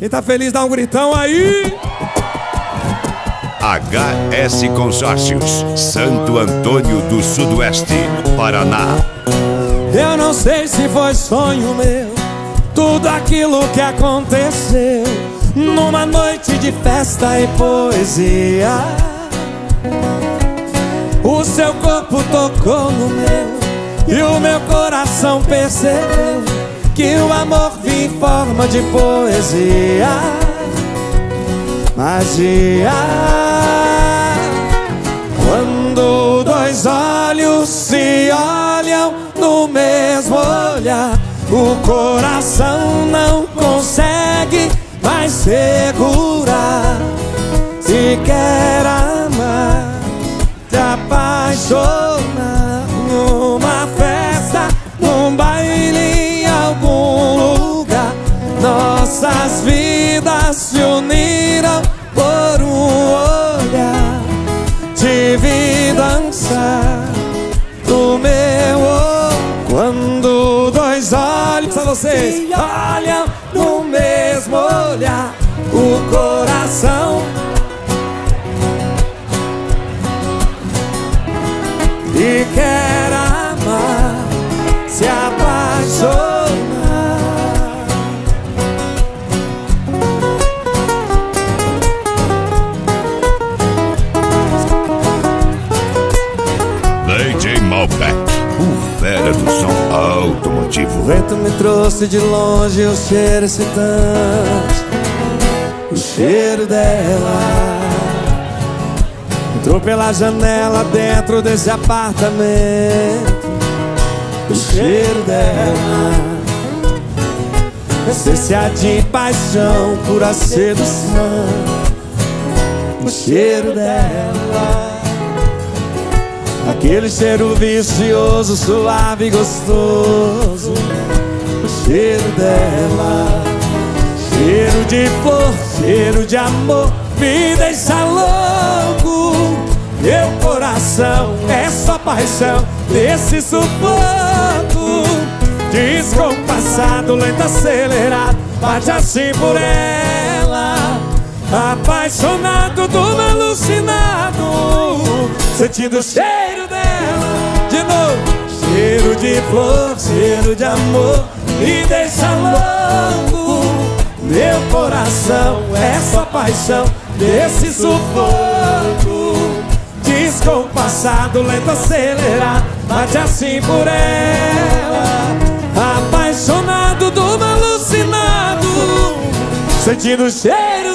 Quem tá feliz dá um gritão aí. HS Consórcios, Santo Antônio do Sudoeste, Paraná. Eu não sei se foi sonho meu, tudo aquilo que aconteceu numa noite de festa e poesia. O seu corpo tocou no meu e o meu coração percebeu que o amor vinha em forma de poesia. Magia. Quando dois olhos se olham no mesmo olhar, o coração não consegue mais segurar. Se quer amar, te apaixonar, numa festa, num baile, em algum lugar, nossas vidas se uniram por um olhar. Te vi dançar no meu olho. Quando dois olhos, a vocês, se olham no mesmo olhar, o coração e quer amar, se apaixonar. DJ Malbec, o fera do som automotivo. O vento me trouxe de longe o cheiro excitante, o cheiro dela. Entrou pela janela dentro desse apartamento, o cheiro dela. Essência de paixão, pura sedução, o cheiro dela. Aquele cheiro vicioso, suave e gostoso, o cheiro dela. Cheiro de flor, cheiro de amor, me deixa louco. Meu coração é só paixão desse sufoco. Descompassado, lento, acelerado, bate assim por ela. Apaixonado, tudo alucinado, sentindo o cheiro dela. De novo. Cheiro de flor, cheiro de amor, me deixa louco. Meu coração é só paixão desse sufoco. Descompassado, lento, acelerado, bate assim por ela. Apaixonado, tudo alucinado, sentindo o cheiro